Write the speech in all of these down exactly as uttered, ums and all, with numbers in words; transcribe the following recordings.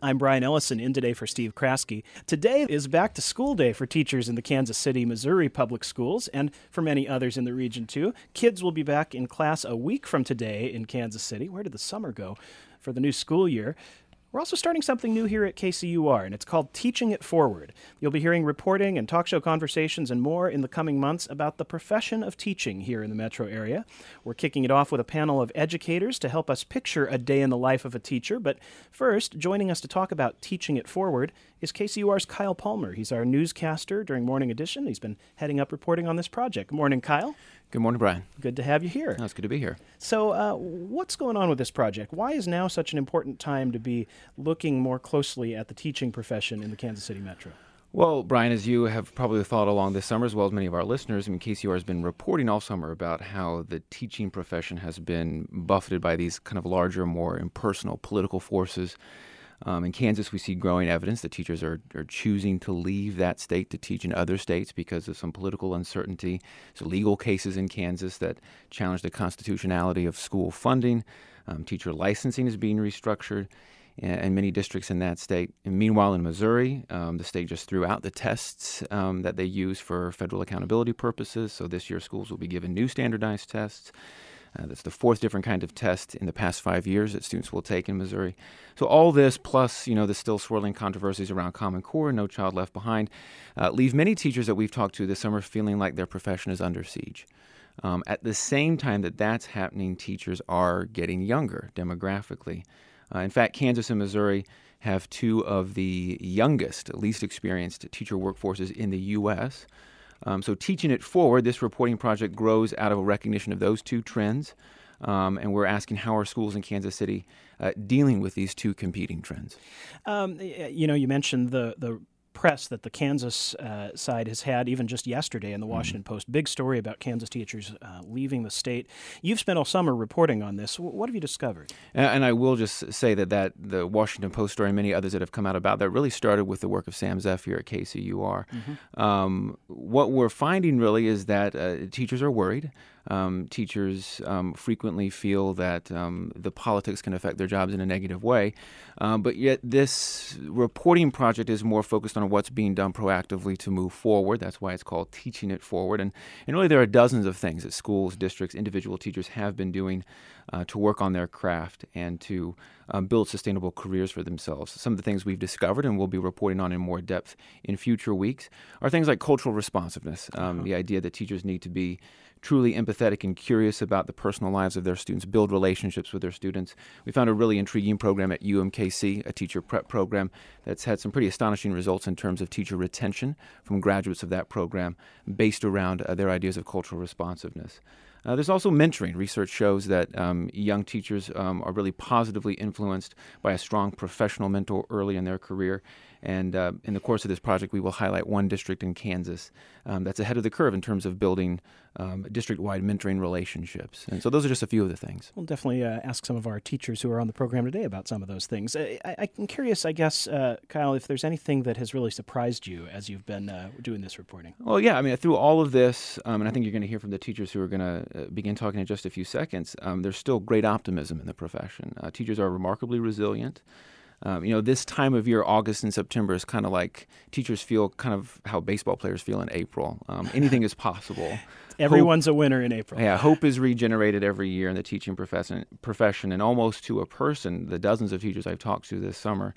I'm Brian Ellison, in today for Steve Kraske. Today is back to school day for teachers in the Kansas City, Missouri public schools, and for many others in the region too. Kids will be back in class a week from today in Kansas City. Where did the summer go for the new school year? We're also starting something new here at K C U R, and it's called Teaching It Forward. You'll be hearing reporting and talk show conversations and more in the coming months about the profession of teaching here in the metro area. We're kicking it off with a panel of educators to help us picture a day in the life of a teacher. But first, joining us to talk about Teaching It Forward is K C U R's Kyle Palmer. He's our newscaster during Morning Edition. He's been heading up reporting on this project. Good morning, Kyle. Good morning, Brian. Good to have you here. Oh, it's good to be here. So uh, what's going on with this project? Why is now such an important time to be looking more closely at the teaching profession in the Kansas City metro? Well, Brian, as you have probably followed along this summer, as well as many of our listeners, I mean, K C U R has been reporting all summer about how the teaching profession has been buffeted by these kind of larger, more impersonal political forces. Um, in Kansas, we see growing evidence that teachers are, are choosing to leave that state to teach in other states because of some political uncertainty. So legal cases in Kansas that challenge the constitutionality of school funding. Um, teacher licensing is being restructured in, in many districts in that state. And meanwhile, in Missouri, um, the state just threw out the tests um, that they use for federal accountability purposes. So this year, schools will be given new standardized tests. Uh, that's the fourth different kind of test in the past five years that students will take in Missouri. So all this, plus, you know, the still swirling controversies around Common Core, No Child Left Behind, uh, leave many teachers that we've talked to this summer feeling like their profession is under siege. Um, at the same time that that's happening, teachers are getting younger demographically. Uh, in fact, Kansas and Missouri have two of the youngest, least experienced teacher workforces in the U S Um, so Teaching It Forward, this reporting project grows out of a recognition of those two trends, um, and we're asking how are schools in Kansas City uh, dealing with these two competing trends. Um, you know, you mentioned the the press that the Kansas uh, side has had even just yesterday in the Washington mm-hmm. Post. Big story about Kansas teachers uh, leaving the state. You've spent all summer reporting on this. What have you discovered? And, and I will just say that, that the Washington Post story and many others that have come out about that really started with the work of Sam Zeff here at K C U R. Mm-hmm. Um, what we're finding really is that uh, teachers are worried. Um, teachers um, frequently feel that um, the politics can affect their jobs in a negative way. Um, but yet this reporting project is more focused on what's being done proactively to move forward. That's why it's called Teaching It Forward. And, and really there are dozens of things that schools, districts, individual teachers have been doing uh, to work on their craft and to um, build sustainable careers for themselves. Some of the things we've discovered and we'll be reporting on in more depth in future weeks are things like cultural responsiveness, um, uh-huh. the idea that teachers need to be truly empathetic and curious about the personal lives of their students, build relationships with their students. We found a really intriguing program at U M K C, a teacher prep program that's had some pretty astonishing results in terms of teacher retention from graduates of that program based around uh, their ideas of cultural responsiveness. Uh, there's also mentoring. Research shows that um, young teachers um, are really positively influenced by a strong professional mentor early in their career. And uh, in the course of this project, we will highlight one district in Kansas um, that's ahead of the curve in terms of building um, district-wide mentoring relationships. And so those are just a few of the things. We'll definitely uh, ask some of our teachers who are on the program today about some of those things. I, I, I'm curious, I guess, uh, Kyle, if there's anything that has really surprised you as you've been uh, doing this reporting. Well, yeah, I mean, through all of this, um, and I think you're going to hear from the teachers who are going to uh, begin talking in just a few seconds, um, there's still great optimism in the profession. Uh, teachers are remarkably resilient. Um, you know, this time of year, August and September, is kind of like teachers feel kind of how baseball players feel in April. Um, anything is possible. Everyone's hope, a winner in April. Yeah, hope is regenerated every year in the teaching profession, profession, and almost to a person, the dozens of teachers I've talked to this summer,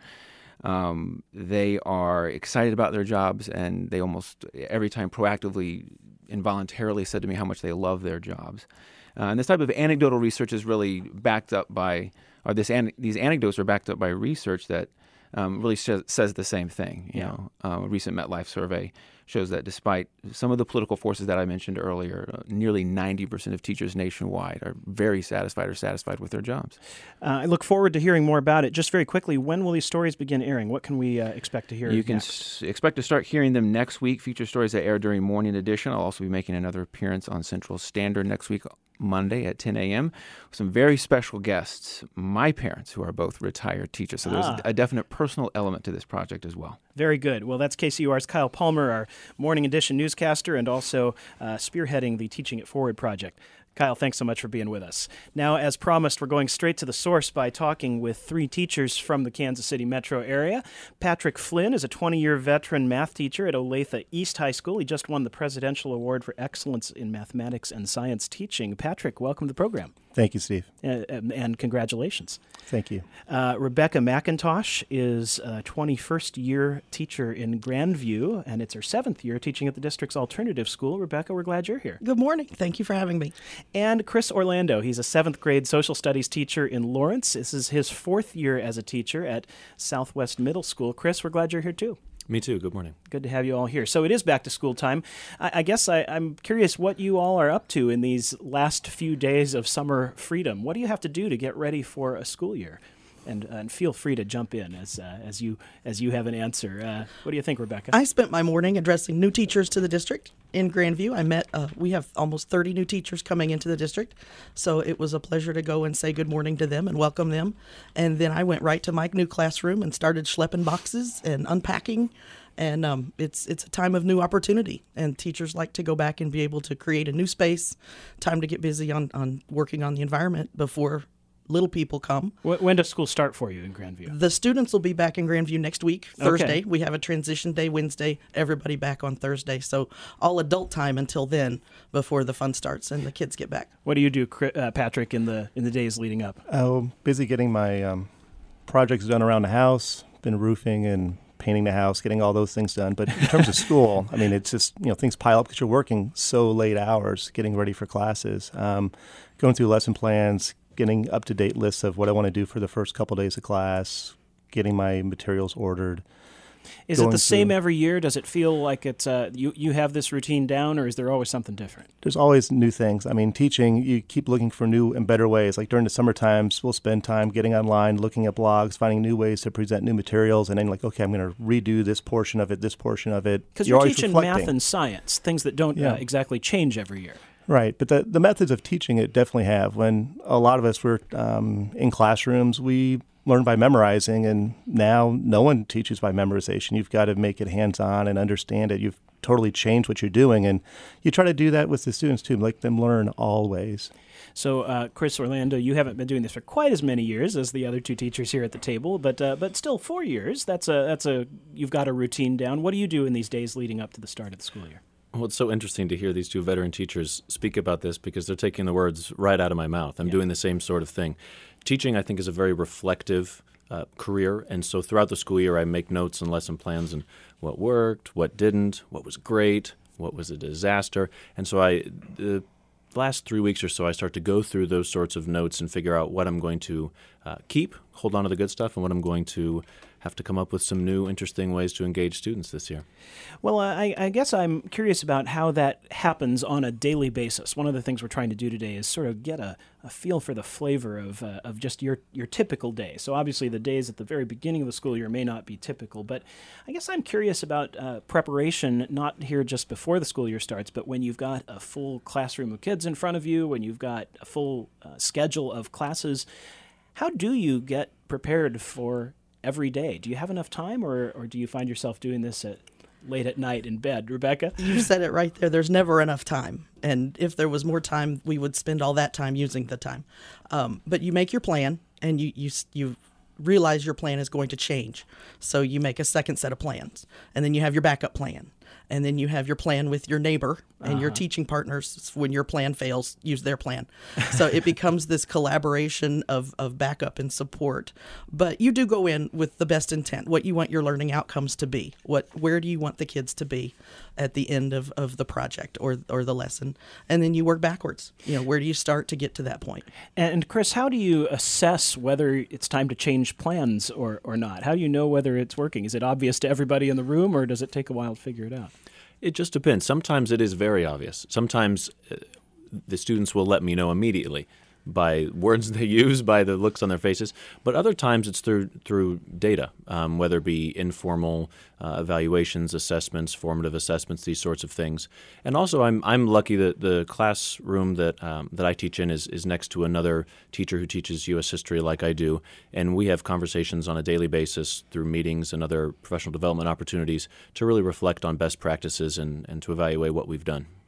um, they are excited about their jobs, and they almost every time proactively, involuntarily said to me how much they love their jobs. Uh, and this type of anecdotal research is really backed up by, or this an, these anecdotes are backed up by research that um, really sh- says the same thing. You yeah. know, uh, a recent MetLife survey shows that despite some of the political forces that I mentioned earlier, uh, nearly ninety percent of teachers nationwide are very satisfied or satisfied with their jobs. Uh, I look forward to hearing more about it. Just very quickly, when will these stories begin airing? What can we uh, expect to hear You can next? s- expect to start hearing them next week, feature stories that air during Morning Edition. I'll also be making another appearance on Central Standard next week, Monday at ten a.m. with some very special guests, my parents, who are both retired teachers. So there's ah. a definite personal element to this project as well. Very good. Well, that's K C U R's Kyle Palmer, our Morning Edition newscaster, and also uh, spearheading the Teaching It Forward project. Kyle, thanks so much for being with us. Now, as promised, we're going straight to the source by talking with three teachers from the Kansas City metro area. Patrick Flynn is a twenty-year veteran math teacher at Olathe East High School. He just won the Presidential Award for Excellence in Mathematics and Science Teaching. Patrick, welcome to the program. Thank you, Steve. Uh, and congratulations. Thank you. Uh, Rebecca McIntosh is a twenty-first year teacher in Grandview, and it's her seventh year teaching at the district's alternative school. Rebecca, we're glad you're here. Good morning. Thank you for having me. And Chris Orlando, he's a seventh grade social studies teacher in Lawrence. This is his fourth year as a teacher at Southwest Middle School. Chris, we're glad you're here too. Me too. Good morning. Good to have you all here. So it is back to school time. I, I guess I, I'm curious what you all are up to in these last few days of summer freedom. What do you have to do to get ready for a school year? And, uh, and feel free to jump in as uh, as you as you have an answer. Uh, what do you think, Rebecca? I spent my morning addressing new teachers to the district in Grandview. I met, uh, we have almost thirty new teachers coming into the district, so it was a pleasure to go and say good morning to them and welcome them. And then I went right to my new classroom and started schlepping boxes and unpacking. And um, it's it's a time of new opportunity, and teachers like to go back and be able to create a new space, time to get busy on, on working on the environment before little people come. When does school start for you in Grandview? The students will be back in Grandview next week, Thursday. Okay. We have a transition day Wednesday, everybody back on Thursday. So all adult time until then before the fun starts and the kids get back. What do you do, uh, Patrick, in the in the days leading up? Oh, busy getting my um, projects done around the house, been roofing and painting the house, getting all those things done. But in terms of school, I mean, it's just, you know, things pile up because you're working so late hours getting ready for classes, um, going through lesson plans, getting up-to-date lists of what I want to do for the first couple days of class, getting my materials ordered. Is it the same every year? Does it feel like it's uh, you, you have this routine down, or is there always something different? There's always new things. I mean, teaching, you keep looking for new and better ways. Like during the summer times, we'll spend time getting online, looking at blogs, finding new ways to present new materials, and then like, okay, I'm going to redo this portion of it, this portion of it. Because you're, you're teaching reflecting. math and science, things that don't Yeah. uh, exactly change every year. Right, but the, the methods of teaching it definitely have. When a lot of us were um, in classrooms, we learned by memorizing, and now no one teaches by memorization. You've got to make it hands-on and understand it. You've totally changed what you're doing, and you try to do that with the students too, make them learn always. So, uh, Chris Orlando, you haven't been doing this for quite as many years as the other two teachers here at the table, but uh, but still four years. That's a that's a you've got a routine down. What do you do in these days leading up to the start of the school year? Well, it's so interesting to hear these two veteran teachers speak about this because they're taking the words right out of my mouth. I'm Yeah. doing the same sort of thing. Teaching, I think, is a very reflective uh, career, and so throughout the school year I make notes and lesson plans and what worked, what didn't, what was great, what was a disaster. And so I, the last three weeks or so, I start to go through those sorts of notes and figure out what I'm going to uh, keep, hold on to the good stuff, and what I'm going to have to come up with some new, interesting ways to engage students this year. Well, I, I guess I'm curious about how that happens on a daily basis. One of the things we're trying to do today is sort of get a, a feel for the flavor of uh, of just your, your typical day. So obviously the days at the very beginning of the school year may not be typical, but I guess I'm curious about uh, preparation, not here just before the school year starts, but when you've got a full classroom of kids in front of you, when you've got a full uh, schedule of classes. How do you get prepared for every day? Do you have enough time, or, or do you find yourself doing this at late at night in bed? Rebecca? You said it right there. There's never enough time. And if there was more time, we would spend all that time using the time. Um, but you make your plan, and you, you, you realize your plan is going to change. So you make a second set of plans, and then you have your backup plan. And then you have your plan with your neighbor and uh-huh. your teaching partners. When your plan fails, use their plan. So it becomes this collaboration of, of backup and support. But you do go in with the best intent, what you want your learning outcomes to be. What, where do you want the kids to be at the end of, of the project or or the lesson? And then you work backwards. You know, where do you start to get to that point? And Chris, how do you assess whether it's time to change plans or, or not? How do you know whether it's working? Is it obvious to everybody in the room, or does it take a while to figure it out? It just depends. Sometimes it is very obvious. Sometimes uh, the students will let me know immediately by words they use, by the looks on their faces. But other times it's through through data, um, whether it be informal uh, evaluations, assessments, formative assessments, these sorts of things. And also, I'm I'm lucky that the classroom that um, that I teach in is is next to another teacher who teaches U S history like I do, and we have conversations on a daily basis through meetings and other professional development opportunities to really reflect on best practices and, and to evaluate what we've done.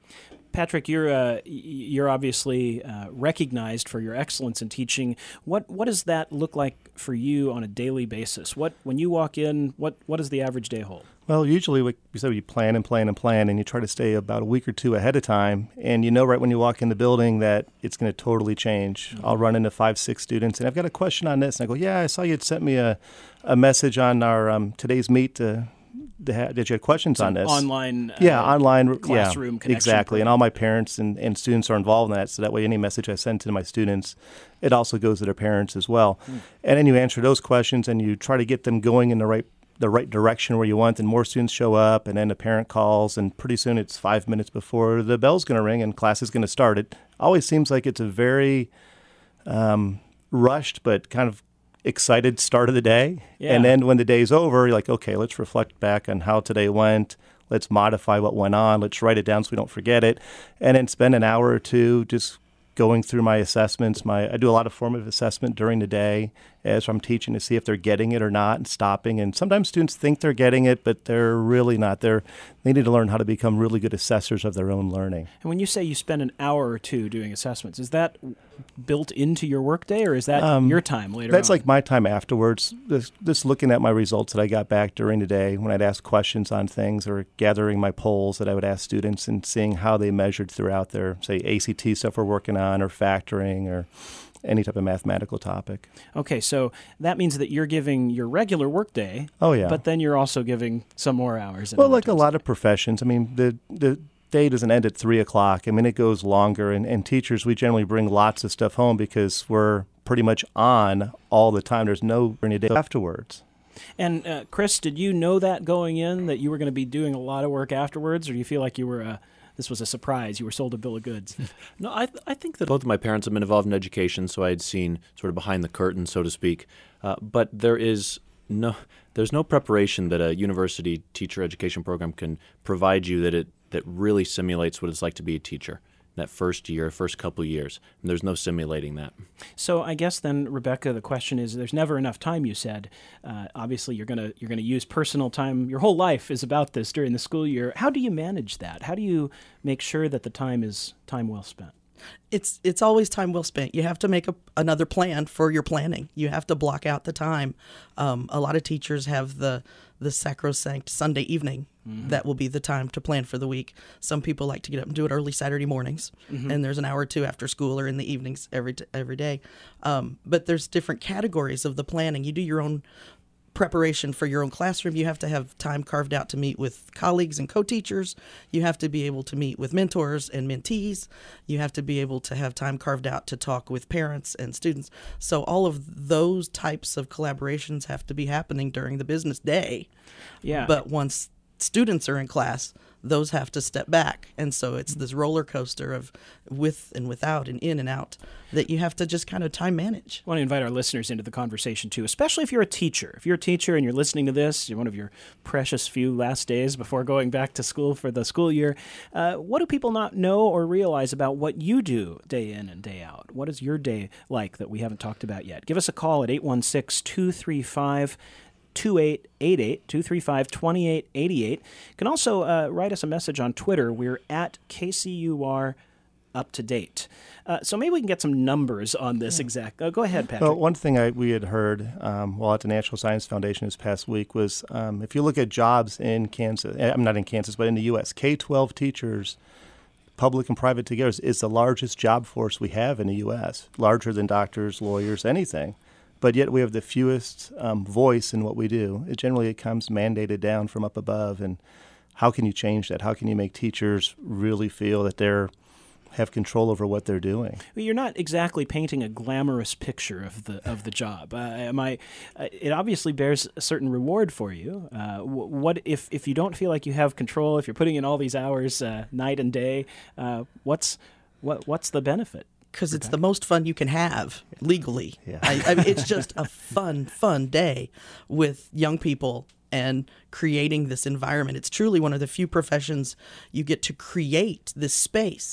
Patrick, you're uh, you're obviously uh, recognized for your excellence in teaching. What what does that look like for you on a daily basis? What when you walk in, what what does the average day hold? Well, usually, like you said, you plan and plan and plan, and you try to stay about a week or two ahead of time. And you know right when you walk in the building that it's going to totally change. Mm-hmm. I'll run into five, six students, and I've got a question on this. And I go, yeah, I saw you had sent me a, a message on our um, today's meet to, to ha- that you had questions It's on this. Online, uh, yeah, online classroom yeah, connection. Exactly, program. and all my parents and, and students are involved in that. So that way, any message I send to my students, it also goes to their parents as well. Mm. And then you answer those questions, and you try to get them going in the right the right direction where you want, and more students show up, and then the parent calls, and pretty soon it's five minutes before the bell's going to ring and class is going to start. It always seems like it's a very um, rushed but kind of excited start of the day. Yeah. And then when the day's over, you're like, okay, let's reflect back on how today went. Let's modify what went on. Let's write it down so we don't forget it. And then spend an hour or two just going through my assessments. My I do a lot of formative assessment during the day as I'm teaching to see if they're getting it or not and stopping. And sometimes students think they're getting it, but they're really not. They're, they need to learn how to become really good assessors of their own learning. And when you say you spend an hour or two doing assessments, is that built into your workday, or is that Um, your time later That's on? like my time afterwards, just, just looking at my results that I got back during the day when I'd ask questions on things or gathering my polls that I would ask students and seeing how they measured throughout their, say, A C T stuff we're working on or factoring or any type of mathematical topic. Okay, so that means that you're giving your regular workday, Oh, yeah. but then you're also giving some more hours. Well, like a lot of professions. I mean, the the day doesn't end at three o'clock. I mean, it goes longer. And, and teachers, we generally bring lots of stuff home because we're pretty much on all the time. There's no any day afterwards. And uh, Chris, did you know that going in, that you were going to be doing a lot of work afterwards, or do you feel like you were uh, this was a surprise? You were sold a bill of goods. No, I, th- I think that both of my parents have been involved in education, so I had seen sort of behind the curtain, so to speak. Uh, but there is no, there's no preparation that a university teacher education program can provide you that it that really simulates what it's like to be a teacher. That first year, first couple of years. And there's no simulating that. So I guess then, Rebecca, the question is: there's never enough time. You said, uh, obviously, you're gonna you're gonna use personal time. Your whole life is about this during the school year. How do you manage that? How do you make sure that the time is time well spent? It's it's always time well spent. You have to make a, another plan for your planning. You have to block out the time. Um, a lot of teachers have the the sacrosanct Sunday evening. Mm-hmm. That will be the time to plan for the week. Some people like to get up and do it early Saturday mornings, mm-hmm. and there's an hour or two after school or in the evenings every every day. Um, but there's different categories of the planning. You do your own preparation for your own classroom. You have to have time carved out to meet with colleagues and co-teachers. You have to be able to meet with mentors and mentees. You have to be able to have time carved out to talk with parents and students. So all of those types of collaborations have to be happening during the business day. Yeah. But once students are in class, those have to step back. And so it's this roller coaster of with and without and in and out that you have to just kind of time manage. I want to invite our listeners into the conversation too, especially if you're a teacher. If you're a teacher and you're listening to this, you're one of your precious few last days before going back to school for the school year. Uh, what do people not know or realize about what you do day in and day out? What is your day like that we haven't talked about yet? Give us a call at eight one six, two three five, two eight eight eight, two three five, two eight eight eight. You can also uh, write us a message on Twitter. We're at K C U R Up to Date. Uh, so maybe we can get some numbers on this exact. Uh, go ahead, Patrick. Well, one thing I, we had heard um, while at the National Science Foundation this past week was um, if you look at jobs in Kansas, I'm not in Kansas, but in the U S, K twelve teachers, public and private together, is the largest job force we have in the U S, larger than doctors, lawyers, anything. But yet we have the fewest um, voice in what we do. It generally it comes mandated down from up above. And how can you change that? How can you make teachers really feel that they're have control over what they're doing? Well, you're not exactly painting a glamorous picture of the of the job. Uh, am I? Uh, it obviously bears a certain reward for you. Uh, what if if you don't feel like you have control? If you're putting in all these hours, uh, night and day, uh, what's what what's the benefit? Because it's the most fun you can have legally. Yeah. I, I mean, it's just a fun, fun day with young people and creating this environment. It's truly one of the few professions you get to create this space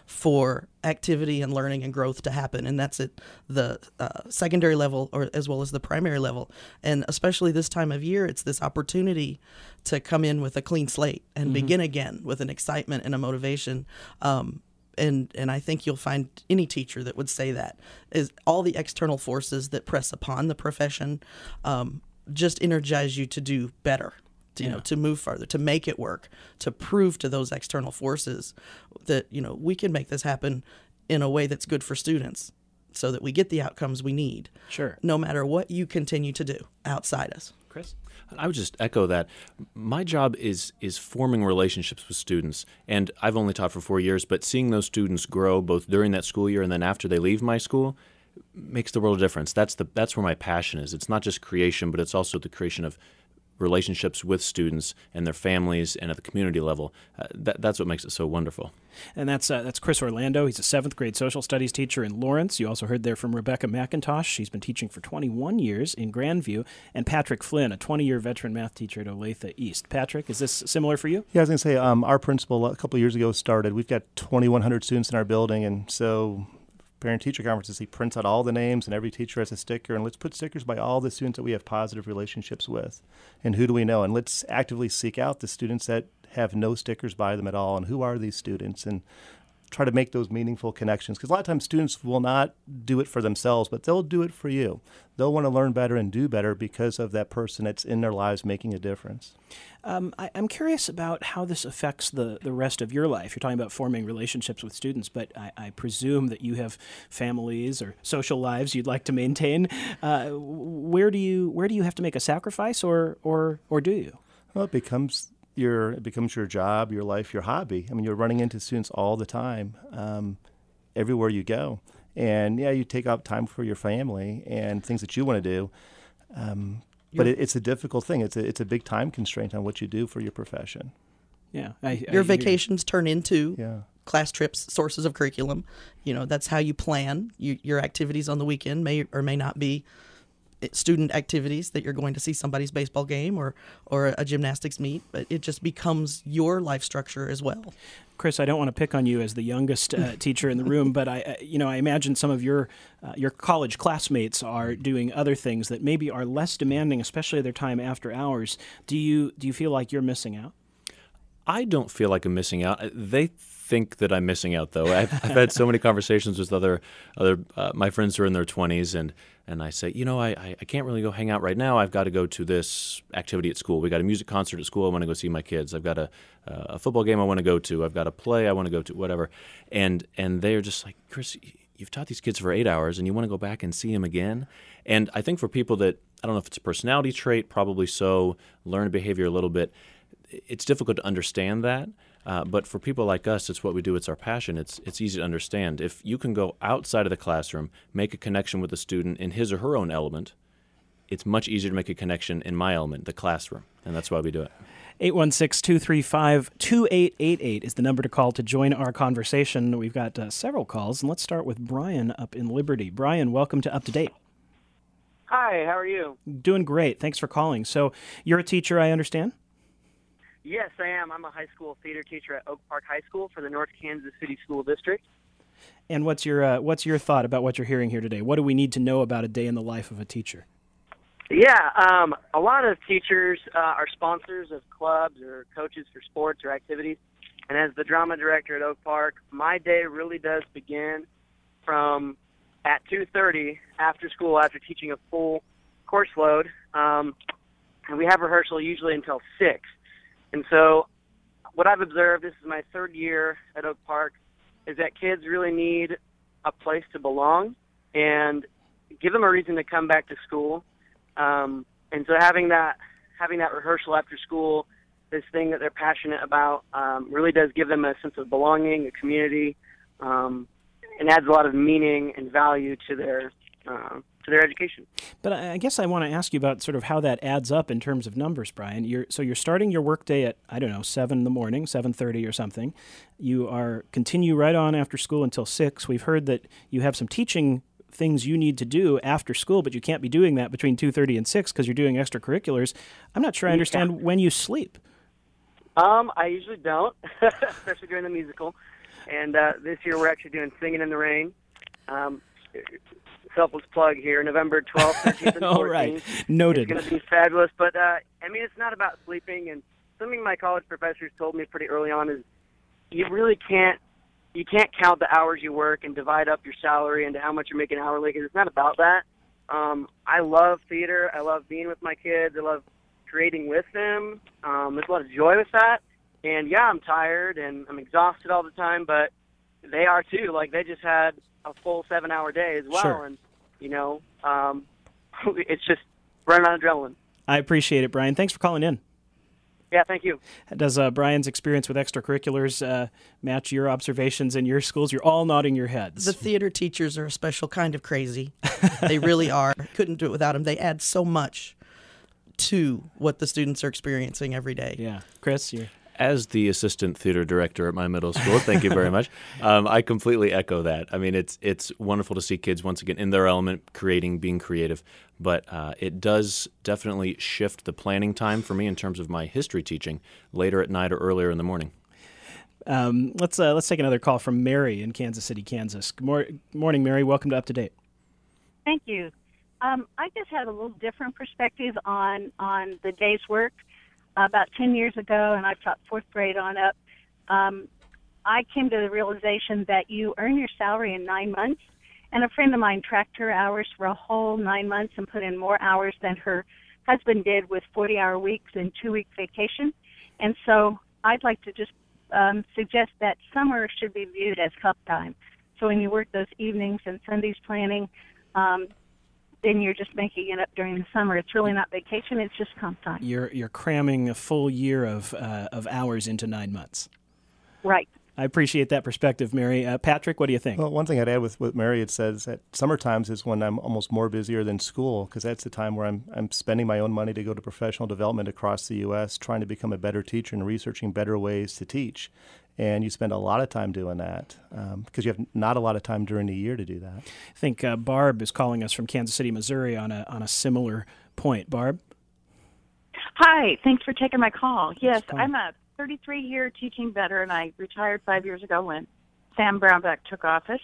for activity and learning and growth to happen, and that's at the uh, secondary level or as well as the primary level. And especially this time of year, it's this opportunity to come in with a clean slate and mm-hmm. begin again with an excitement and a motivation. Um, and and I think you'll find any teacher that would say that is all the external forces that press upon the profession um, just energize you to do better. To, you yeah. know, to move farther, to make it work, to prove to those external forces that, you know, we can make this happen in a way that's good for students so that we get the outcomes we need. Sure. No matter what you continue to do outside us. Chris? I would just echo that. My job is is forming relationships with students, and I've only taught for four years, but seeing those students grow both during that school year and then after they leave my school makes the world a difference. That's the that's where my passion is. It's not just creation, but it's also the creation of relationships with students and their families and at the community level. Uh, that, that's what makes it so wonderful. And that's uh, that's Chris Orlando. He's a seventh grade social studies teacher in Lawrence. You also heard there from Rebecca McIntosh. She's been teaching for twenty-one years in Grandview. And Patrick Flynn, a twenty-year veteran math teacher at Olathe East. Patrick, is this similar for you? Yeah, I was going to say, um, our principal a couple of years ago started. We've got twenty-one hundred students in our building, and so parent-teacher conferences, he prints out all the names, and every teacher has a sticker, and let's put stickers by all the students that we have positive relationships with. And who do we know? And let's actively seek out the students that have no stickers by them at all, and who are these students, and try to make those meaningful connections. Because a lot of times students will not do it for themselves, but they'll do it for you. They'll want to learn better and do better because of that person that's in their lives making a difference. Um, I, I'm curious about how this affects the, the rest of your life. You're talking about forming relationships with students, but I, I presume that you have families or social lives you'd like to maintain. Uh, where do you where do you have to make a sacrifice, or or or do you? Well, it becomes your it becomes your job, your life, your hobby. I mean, you're running into students all the time, um, everywhere you go. And yeah, you take out time for your family and things that you want to do. Um, But it, it's a difficult thing. It's a it's a big time constraint on what you do for your profession. Yeah, I, your I, vacations turn into yeah. class trips, sources of curriculum. You know, that's how you plan. You, your activities on the weekend may or may not be student activities that you're going to see somebody's baseball game or or a gymnastics meet, but it just becomes your life structure as well. Chris, I don't want to pick on you as the youngest uh, teacher in the room, but I, you know, I imagine some of your uh, your college classmates are doing other things that maybe are less demanding, especially their time after hours. Do you do you feel like you're missing out? I don't feel like I'm missing out. They think that I'm missing out, though. I've, I've had so many conversations with other other uh, my friends who are in their twenties, and and I say, you know, I, I can't really go hang out right now. I've got to go to this activity at school. We got a music concert at school. I want to go see my kids. I've got a uh, a football game I want to go to. I've got a play I want to go to. Whatever, and and they're just like, Chris, you've taught these kids for eight hours, and you want to go back and see them again. And I think for people that, I don't know if it's a personality trait, probably so, learned behavior a little bit, it's difficult to understand that. Uh, but for people like us, it's what we do. It's our passion. It's it's easy to understand. If you can go outside of the classroom, make a connection with a student in his or her own element, it's much easier to make a connection in my element, the classroom. And that's why we do it. eight one six, two three five, two eight eight eight is the number to call to join our conversation. We've got uh, several calls, and let's start with Brian up in Liberty. Brian, welcome to Up to Date. Hi, how are you? Doing great. Thanks for calling. So you're a teacher, I understand? Yes, I am. I'm a high school theater teacher at Oak Park High School for the North Kansas City School District. And what's your uh, what's your thought about what you're hearing here today? What do we need to know about a day in the life of a teacher? Yeah, um, a lot of teachers uh, are sponsors of clubs or coaches for sports or activities. And as the drama director at Oak Park, my day really does begin from at two thirty after school, after teaching a full course load. Um, and we have rehearsal usually until six. And so what I've observed, this is my third year at Oak Park, is that kids really need a place to belong and give them a reason to come back to school. Um, and so having that having that rehearsal after school, this thing that they're passionate about, um, really does give them a sense of belonging, a community, um, and adds a lot of meaning and value to their uh, to their education. But I guess I want to ask you about sort of how that adds up in terms of numbers, Brian. You're, so you're starting your workday at, I don't know, seven in the morning, seven thirty or something. You are continue right on after school until six. We've heard that you have some teaching things you need to do after school, but you can't be doing that between two thirty and six because you're doing extracurriculars. I'm not sure I understand yeah. when you sleep. Um, I usually don't, especially during the musical. And uh, this year we're actually doing Singing in the Rain. Um, selfless plug here, November twelfth, thirteenth, and All right. fourteenth. Noted. It's going to be fabulous. But, uh, I mean, it's not about sleeping. And something my college professors told me pretty early on is you really can't you can't count the hours you work and divide up your salary into how much you're making hourly, because it's not about that. Um, I love theater. I love being with my kids. I love creating with them. Um, there's a lot of joy with that. And, yeah, I'm tired and I'm exhausted all the time, but they are too. Like, they just had a full seven-hour day as well. Sure. And, you know, um, it's just running on adrenaline. I appreciate it, Brian. Thanks for calling in. Yeah, thank you. Does uh, Brian's experience with extracurriculars uh, match your observations in your schools? You're all nodding your heads. The theater teachers are a special kind of crazy. They really are. Couldn't do it without them. They add so much to what the students are experiencing every day. Yeah. Chris, you As the assistant theater director at my middle school, thank you very much. Um, I completely echo that. I mean, it's it's wonderful to see kids once again in their element, creating, being creative. But uh, it does definitely shift the planning time for me in terms of my history teaching later at night or earlier in the morning. Um, let's uh, let's take another call from Mary in Kansas City, Kansas. Good mor- morning, Mary. Welcome to Up to Date. Thank you. Um, I just had a little different perspective on on the day's work. About ten years ago, and I've taught fourth grade on up, um, I came to the realization that you earn your salary in nine months. And a friend of mine tracked her hours for a whole nine months and put in more hours than her husband did with forty-hour weeks and two-week vacation. And so I'd like to just um, suggest that summer should be viewed as cup time. So when you work those evenings and Sundays planning, um, then you're just making it up during the summer. It's really not vacation, it's just comp time. You're you're cramming a full year of uh, of hours into nine months. Right. I appreciate that perspective, Mary. Uh, Patrick, what do you think? Well, one thing I'd add with what Mary had said is that summer times is when I'm almost more busier than school, because that's the time where I'm I'm spending my own money to go to professional development across the U S, trying to become a better teacher and researching better ways to teach. And you spend a lot of time doing that um, because you have not a lot of time during the year to do that. I think uh, Barb is calling us from Kansas City, Missouri on a on a similar point. Barb? Hi, thanks for taking my call. Yes, fine. I'm a thirty-three-year teaching veteran. I retired five years ago when Sam Brownback took office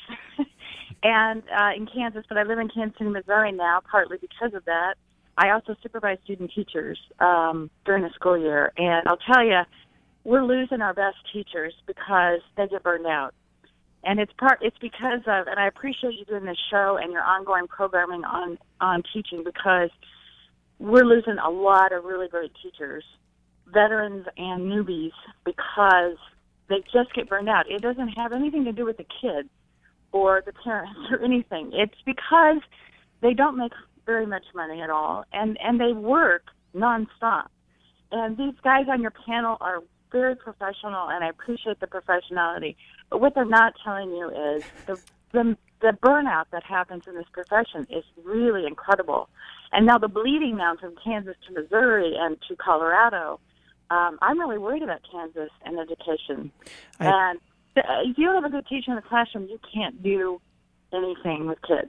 and uh, in Kansas, but I live in Kansas City, Missouri now, partly because of that. I also supervise student teachers um, during the school year, and I'll tell you, we're losing our best teachers because they get burned out. And it's part. It's because of, and I appreciate you doing this show and your ongoing programming on, on teaching, because we're losing a lot of really great teachers, veterans and newbies, because they just get burned out. It doesn't have anything to do with the kids or the parents or anything. It's because they don't make very much money at all, and, and they work nonstop. And these guys on your panel are very professional, and I appreciate the professionality. But what they're not telling you is the, the the burnout that happens in this profession is really incredible. And now the bleeding now from Kansas to Missouri and to Colorado, um, I'm really worried about Kansas and education. I, and uh, if you don't have a good teacher in the classroom, you can't do anything with kids.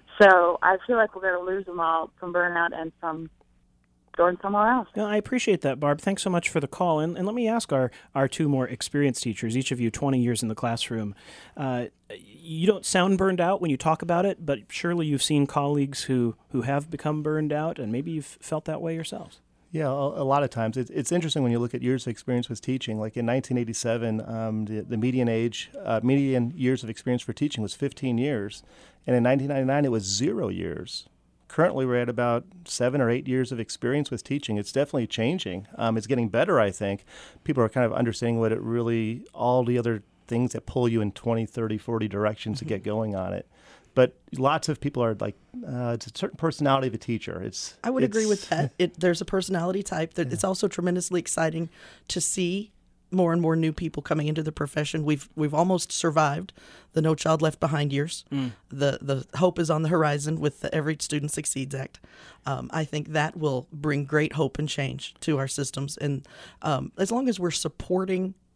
So I feel like we're going to lose them all from burnout and from going somewhere else. No, I appreciate that, Barb. Thanks so much for the call. And, and let me ask our, our two more experienced teachers, each of you twenty years in the classroom. Uh, you don't sound burned out when you talk about it, but surely you've seen colleagues who, who have become burned out, and maybe you've felt that way yourselves. Yeah, a, a lot of times. It's, it's interesting when you look at years of experience with teaching. Like in nineteen eighty-seven, um, the, the median age, uh, median years of experience for teaching was fifteen years. And in nineteen ninety-nine, it was zero years. Currently, we're at about seven or eight years of experience with teaching. It's definitely changing. Um, it's getting better, I think. People are kind of understanding what it really, all the other things that pull you in twenty, thirty, forty directions mm-hmm. to get going on it. But lots of people are like, uh, it's a certain personality of a teacher. It's. I would it's, agree with that. It, there's a personality type that yeah. It's also tremendously exciting to see more and more new people coming into the profession. We've we've almost survived the No Child Left Behind years. Mm. The the hope is on the horizon with the Every Student Succeeds Act. Um, I think that will bring great hope and change to our systems. And um, as long as we're supporting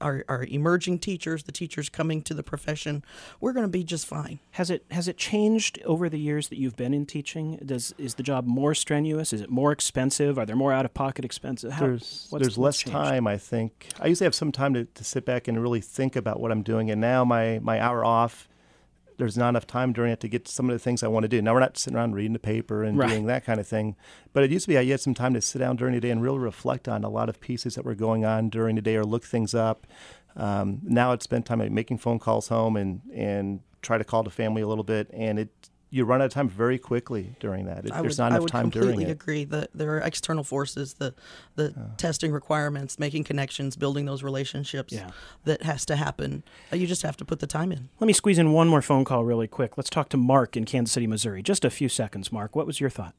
our, our emerging teachers, the teachers coming to the profession, we're going to be just fine. Has it has it changed over the years that you've been in teaching? Does is the job more strenuous? Is it more expensive? Are there more out of pocket expenses? How, There's what's- there's what's less changed? time, I think. I used to have some time to, to sit back and really think about what I'm doing, and now my, my hour off, there's not enough time during it to get some of the things I want to do. Now we're not sitting around reading the paper and Right. doing that kind of thing, but it used to be I had some time to sit down during the day and really reflect on a lot of pieces that were going on during the day or look things up. Um, now it's spent time like, making phone calls home and, and try to call the family a little bit, and it you run out of time very quickly during that. It, I there's would, not I enough would time completely during it. agree that there are external forces, the the testing requirements, making connections, building those relationships Yeah. that has to happen. Uh, You just have to put the time in. Let me squeeze in one more phone call really quick. Let's talk to Mark in Kansas City, Missouri. Just a few seconds, Mark. What was your thought?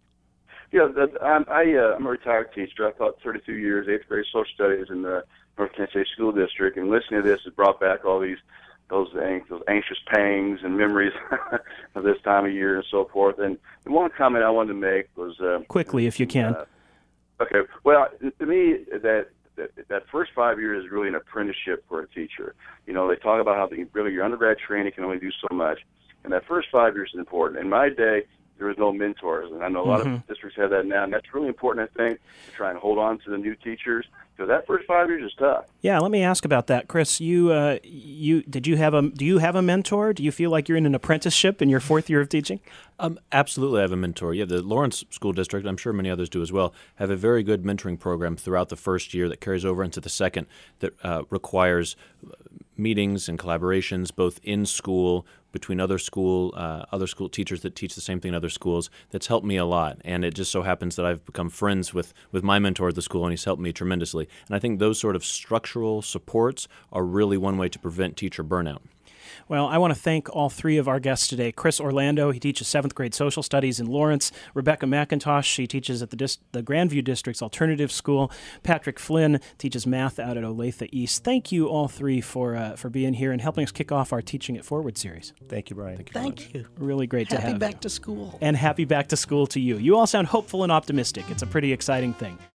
Yeah, that, I'm, I, uh, I'm a retired teacher. I taught thirty-two years, eighth grade social studies in the North Kansas City School District, and listening to this has brought back all these those ang- those anxious pangs and memories of this time of year and so forth. And the one comment I wanted to make was uh, Quickly, if you can. Uh, okay, well, to me, that, that that first five years is really an apprenticeship for a teacher. You know, they talk about how the, really your undergrad training can only do so much, and that first five years is important. In my day, there was no mentors, and I know a lot Mhm. of districts have that now, and that's really important, I think, to try and hold on to the new teachers, because that first five years is tough. Yeah, let me ask about that, Chris. You, uh, you, did you have a? Do you have a mentor? Do you feel like you're in an apprenticeship in your fourth year of teaching? Um, absolutely, I have a mentor. Yeah, the Lawrence School District, I'm sure many others do as well, have a very good mentoring program throughout the first year that carries over into the second that uh, requires meetings and collaborations both in school, between other school uh, other school teachers that teach the same thing in other schools. That's helped me a lot, and it just so happens that I've become friends with, with my mentor at the school, and he's helped me tremendously. And I think those sort of structural supports are really one way to prevent teacher burnout. Well, I want to thank all three of our guests today. Chris Orlando, he teaches seventh grade social studies in Lawrence. Rebecca McIntosh, she teaches at the, Dis- the Grandview District's Alternative School. Patrick Flynn teaches math out at Olathe East. Thank you all three for uh, for being here and helping us kick off our Teaching It Forward series. Thank you, Brian. Thank you. Thank you. Really great to Happy have back you. to school. And happy back to school to you. You all sound hopeful and optimistic. It's a pretty exciting thing.